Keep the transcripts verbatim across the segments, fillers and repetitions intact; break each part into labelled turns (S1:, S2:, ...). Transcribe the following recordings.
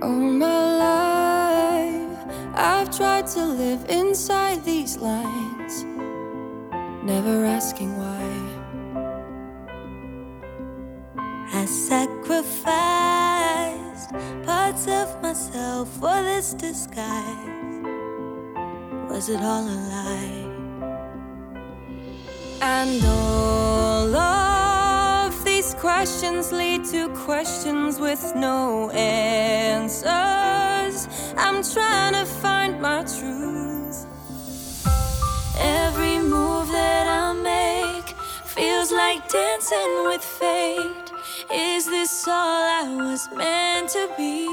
S1: All my life, I've tried to live inside these lines, never asking why.
S2: I sacrificed parts of myself for this disguise. Was it all a lie?
S1: And all of these questions lead to questions with no answers. I'm trying to find my truth. Every move that I make feels like dancing with fate. Is this all I was meant to be?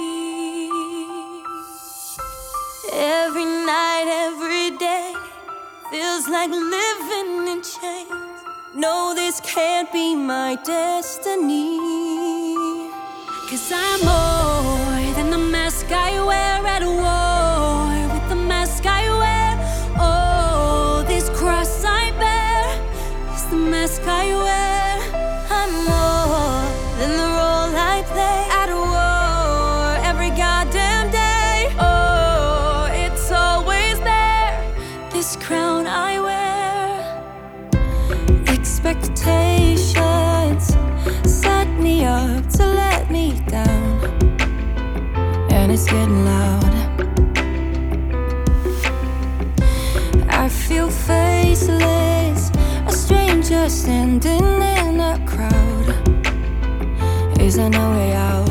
S1: Every night, every day feels like living in chains. No, this can't be my destiny. 'Cause I'm more than the mask I wear, at war with the mask I wear. Oh, this cross I bear is the mask I wear. I'm more than the role I play, at war every goddamn day. Oh, it's always there, this crown I wear. Expectations set me up to let me down, and it's getting loud. I feel faceless, a stranger standing in a crowd. Is there no way out?